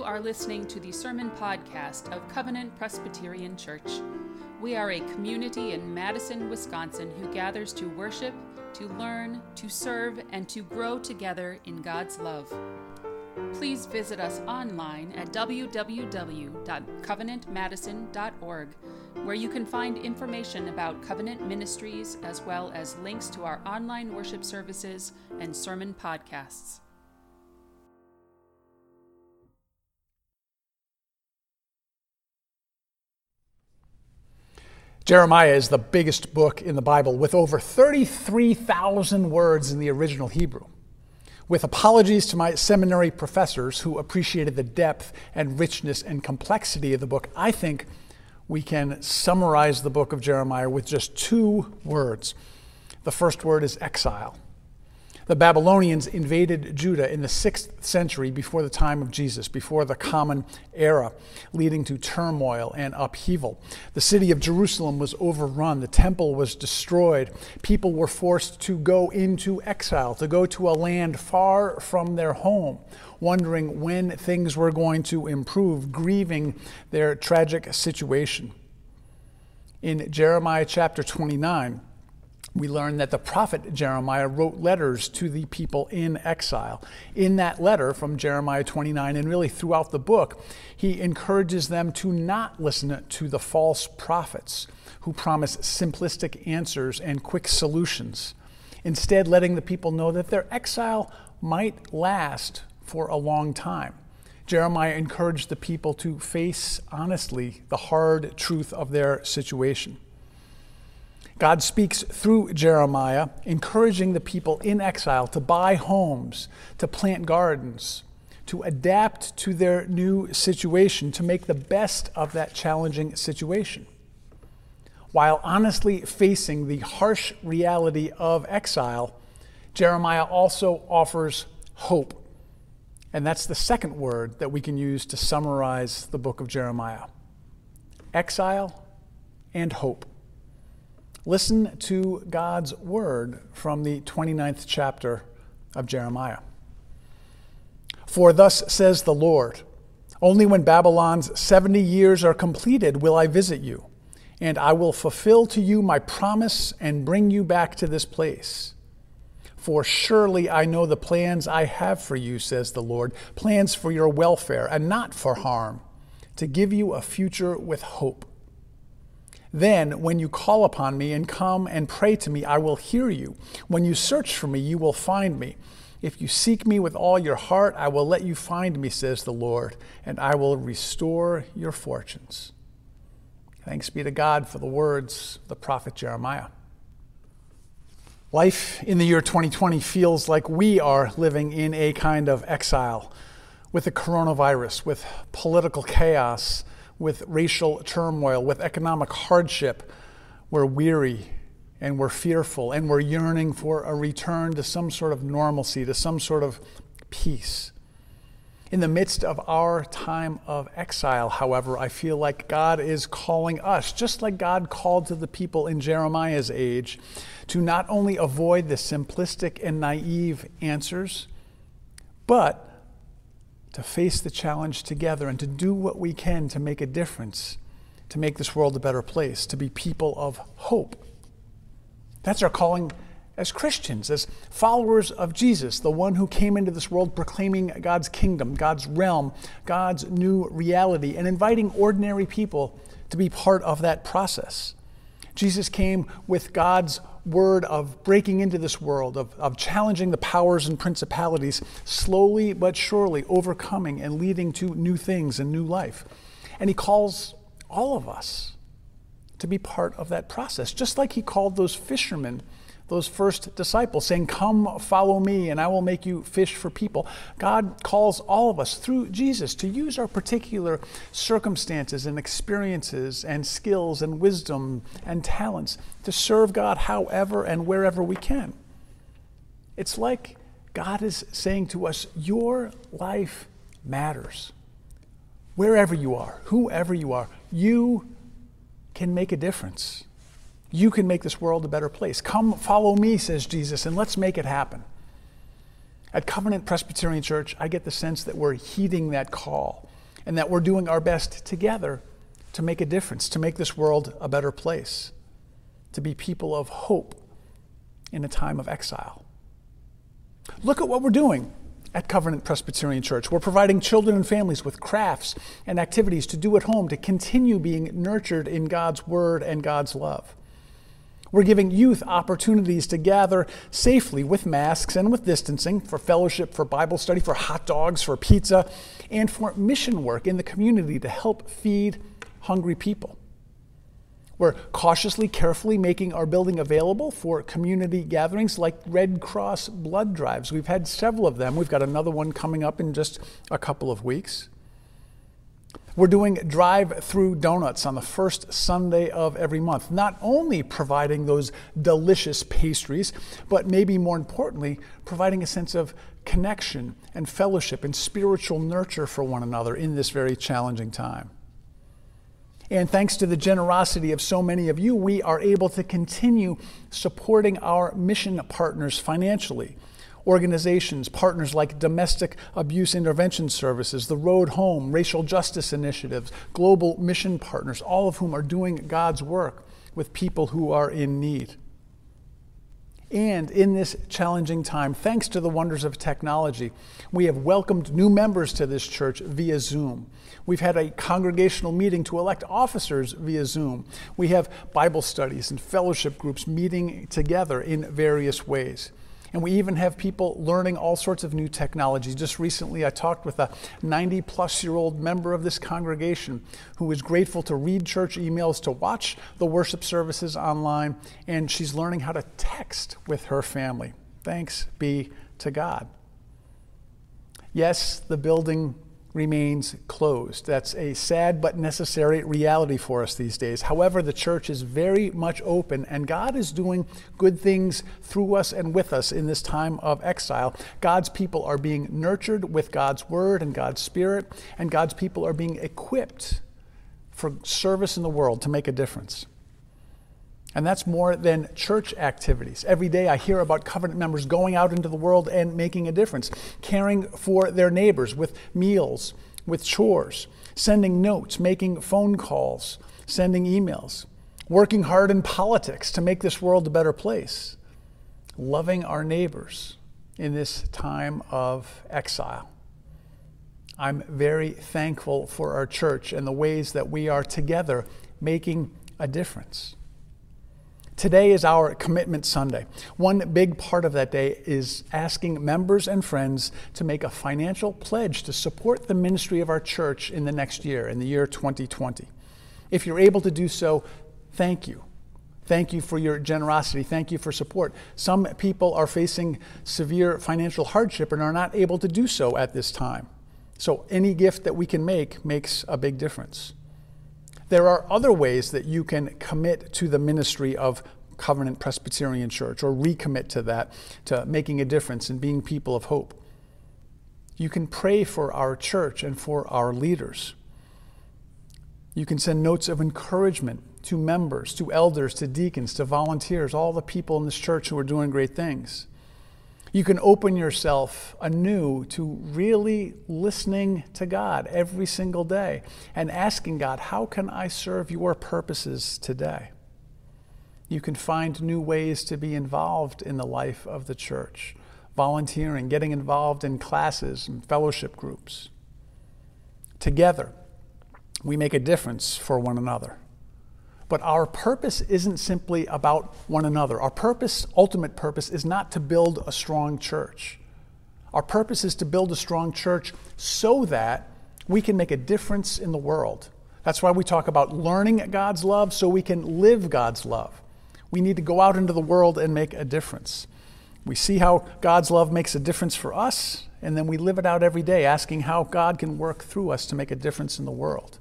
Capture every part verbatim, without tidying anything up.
are listening to the Sermon Podcast of Covenant Presbyterian Church. We are a community in Madison, Wisconsin who gathers to worship, to learn, to serve, and to grow together in God's love. Please visit us online at w w w dot covenant madison dot org, where you can find information about Covenant Ministries as well as links to our online worship services and sermon podcasts. Jeremiah is the biggest book in the Bible, with over thirty-three thousand words in the original Hebrew. With apologies to my seminary professors who appreciated the depth and richness and complexity of the book, I think we can summarize the book of Jeremiah with just two words. The first word is exile. The Babylonians invaded Judah in the sixth century before the time of Jesus, before the Common Era, leading to turmoil and upheaval. The city of Jerusalem was overrun. The temple was destroyed. People were forced to go into exile, to go to a land far from their home, wondering when things were going to improve, grieving their tragic situation. In Jeremiah chapter twenty-nine, we learn that the prophet Jeremiah wrote letters to the people in exile. In that letter from Jeremiah twenty-nine, and really throughout the book, he encourages them to not listen to the false prophets who promise simplistic answers and quick solutions, instead letting the people know that their exile might last for a long time. Jeremiah encouraged the people to face honestly the hard truth of their situation. God speaks through Jeremiah, encouraging the people in exile to buy homes, to plant gardens, to adapt to their new situation, to make the best of that challenging situation, while honestly facing the harsh reality of exile. Jeremiah also offers hope. And that's the second word that we can use to summarize the book of Jeremiah. Exile and hope. Listen to God's word from the twenty-ninth chapter of Jeremiah. For thus says the Lord, only when Babylon's seventy years are completed will I visit you, and I will fulfill to you my promise and bring you back to this place. For surely I know the plans I have for you, says the Lord, plans for your welfare and not for harm, to give you a future with hope. Then, when you call upon me and come and pray to me, I will hear you. When you search for me, you will find me. If you seek me with all your heart, I will let you find me, says the Lord, and I will restore your fortunes. Thanks be to God for the words of the prophet Jeremiah. Life in the year twenty twenty feels like we are living in a kind of exile, with the coronavirus, with political chaos, with racial turmoil, with economic hardship. We're weary and we're fearful and we're yearning for a return to some sort of normalcy, to some sort of peace. In the midst of our time of exile, however, I feel like God is calling us, just like God called to the people in Jeremiah's age, to not only avoid the simplistic and naive answers, but to face the challenge together and to do what we can to make a difference, to make this world a better place, to be people of hope. That's our calling as Christians, as followers of Jesus, the one who came into this world proclaiming God's kingdom, God's realm, God's new reality, and inviting ordinary people to be part of that process. Jesus came with God's word of breaking into this world, of, of challenging the powers and principalities, slowly but surely overcoming and leading to new things and new life. And he calls all of us to be part of that process, just like he called those fishermen, those first disciples, saying, come follow me and I will make you fish for people. God calls all of us through Jesus to use our particular circumstances and experiences and skills and wisdom and talents to serve God however and wherever we can. It's like God is saying to us, your life matters. Wherever you are, whoever you are, you can make a difference. You can make this world a better place. Come follow me, says Jesus, and let's make it happen. At Covenant Presbyterian Church, I get the sense that we're heeding that call, and that we're doing our best together to make a difference, to make this world a better place, to be people of hope in a time of exile. Look at what we're doing at Covenant Presbyterian Church. We're providing children and families with crafts and activities to do at home to continue being nurtured in God's Word and God's love. We're giving youth opportunities to gather safely with masks and with distancing for fellowship, for Bible study, for hot dogs, for pizza, and for mission work in the community to help feed hungry people. We're cautiously, carefully making our building available for community gatherings like Red Cross blood drives. We've had several of them. We've got another one coming up in just a couple of weeks. We're doing drive-through donuts on the first Sunday of every month, not only providing those delicious pastries, but maybe more importantly, providing a sense of connection and fellowship and spiritual nurture for one another in this very challenging time. And thanks to the generosity of so many of you, we are able to continue supporting our mission partners financially. Organizations, partners like Domestic Abuse Intervention Services, the Road Home, Racial Justice Initiatives, Global Mission Partners, all of whom are doing God's work with people who are in need. And in this challenging time, thanks to the wonders of technology, we have welcomed new members to this church via Zoom. We've had a congregational meeting to elect officers via Zoom. We have Bible studies and fellowship groups meeting together in various ways. And we even have people learning all sorts of new technologies. Just recently, I talked with a ninety-plus-year-old member of this congregation who is grateful to read church emails, to watch the worship services online, and she's learning how to text with her family. Thanks be to God. Yes, the building remains closed. That's a sad but necessary reality for us these days. However, the church is very much open, and God is doing good things through us and with us in this time of exile. God's people are being nurtured with God's Word and God's Spirit, and God's people are being equipped for service in the world to make a difference. And that's more than church activities. Every day I hear about covenant members going out into the world and making a difference, caring for their neighbors with meals, with chores, sending notes, making phone calls, sending emails, working hard in politics to make this world a better place, loving our neighbors in this time of exile. I'm very thankful for our church and the ways that we are together making a difference. Today is our Commitment Sunday. One big part of that day is asking members and friends to make a financial pledge to support the ministry of our church in the next year, in the year twenty twenty. If you're able to do so, thank you. Thank you for your generosity. Thank you for support. Some people are facing severe financial hardship and are not able to do so at this time. So any gift that we can make makes a big difference. There are other ways that you can commit to the ministry of Covenant Presbyterian Church, or recommit to that, to making a difference and being people of hope. You can pray for our church and for our leaders. You can send notes of encouragement to members, to elders, to deacons, to volunteers, all the people in this church who are doing great things. You can open yourself anew to really listening to God every single day and asking God, how can I serve your purposes today? You can find new ways to be involved in the life of the church, volunteering, getting involved in classes and fellowship groups. Together, we make a difference for one another. But our purpose isn't simply about one another. Our purpose, ultimate purpose, is not to build a strong church. Our purpose is to build a strong church so that we can make a difference in the world. That's why we talk about learning God's love so we can live God's love. We need to go out into the world and make a difference. We see how God's love makes a difference for us, and then we live it out every day, asking how God can work through us to make a difference in the world.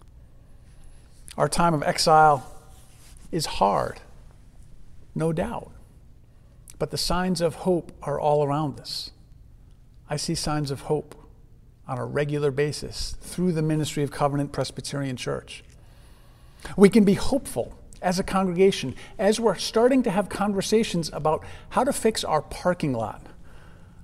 Our time of exile is hard, no doubt, but the signs of hope are all around us. I see signs of hope on a regular basis through the ministry of Covenant Presbyterian Church. We can be hopeful as a congregation as we're starting to have conversations about how to fix our parking lot.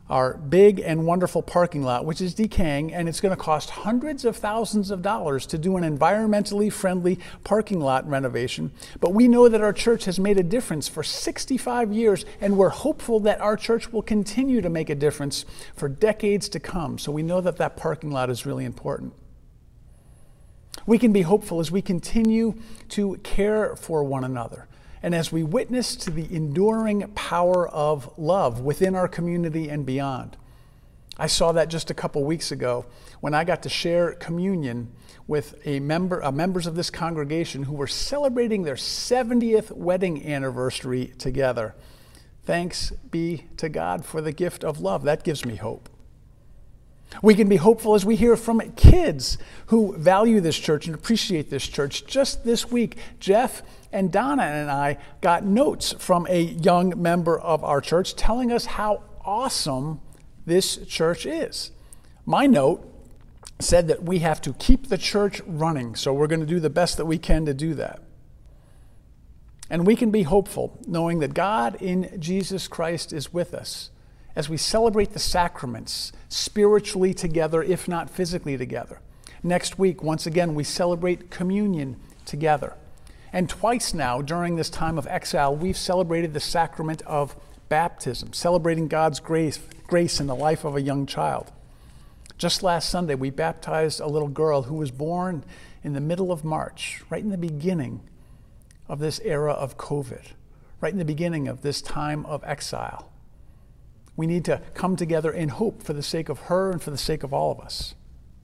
our big and wonderful parking lot, which is decaying, and it's going to cost hundreds of thousands of dollars to do an environmentally friendly parking lot renovation. But we know that our church has made a difference for sixty-five years, and we're hopeful that our church will continue to make a difference for decades to come. So we know that that parking lot is really important. We can be hopeful as we continue to care for one another, and as we witness to the enduring power of love within our community and beyond. I saw that just a couple weeks ago when I got to share communion with a member, uh, members of this congregation who were celebrating their seventieth wedding anniversary together. Thanks be to God for the gift of love. That gives me hope. We can be hopeful as we hear from kids who value this church and appreciate this church. Just this week, Jeff and Donna and I got notes from a young member of our church telling us how awesome this church is. My note said that we have to keep the church running, so we're going to do the best that we can to do that. And we can be hopeful knowing that God in Jesus Christ is with us as we celebrate the sacraments spiritually together, if not physically together. Next week, once again, we celebrate communion together. And twice now, during this time of exile, we've celebrated the sacrament of baptism, celebrating God's grace, grace in the life of a young child. Just last Sunday, we baptized a little girl who was born in the middle of March, right in the beginning of this era of COVID, right in the beginning of this time of exile. We need to come together in hope for the sake of her and for the sake of all of us.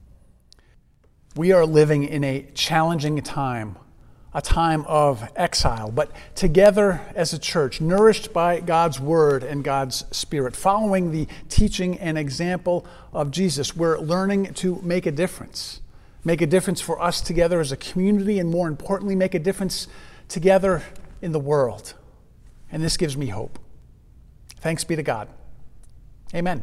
We are living in a challenging time, a time of exile, but together as a church, nourished by God's word and God's spirit, following the teaching and example of Jesus, we're learning to make a difference. Make a difference for us together as a community, and more importantly, make a difference together in the world. And this gives me hope. Thanks be to God. Amen.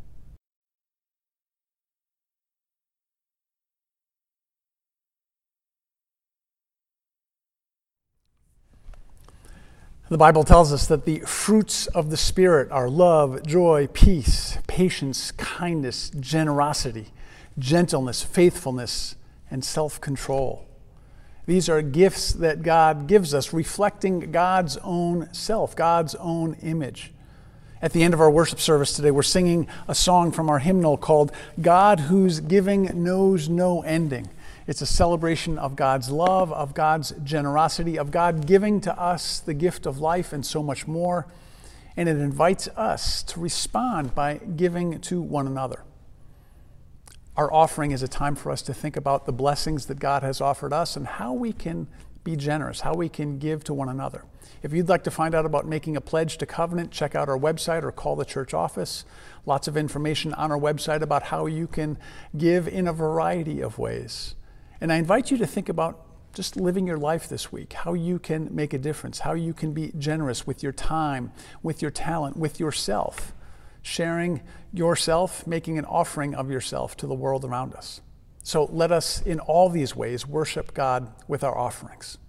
The Bible tells us that the fruits of the Spirit are love, joy, peace, patience, kindness, generosity, gentleness, faithfulness, and self-control. These are gifts that God gives us, reflecting God's own self, God's own image. At the end of our worship service today, we're singing a song from our hymnal called God Whose Giving Knows No Ending. It's a celebration of God's love, of God's generosity, of God giving to us the gift of life and so much more. And it invites us to respond by giving to one another. Our offering is a time for us to think about the blessings that God has offered us and how we can be generous, how we can give to one another. If you'd like to find out about making a pledge to Covenant, check out our website or call the church office. Lots of information on our website about how you can give in a variety of ways. And I invite you to think about just living your life this week, how you can make a difference, how you can be generous with your time, with your talent, with yourself, sharing yourself, making an offering of yourself to the world around us. So let us, in all these ways, worship God with our offerings.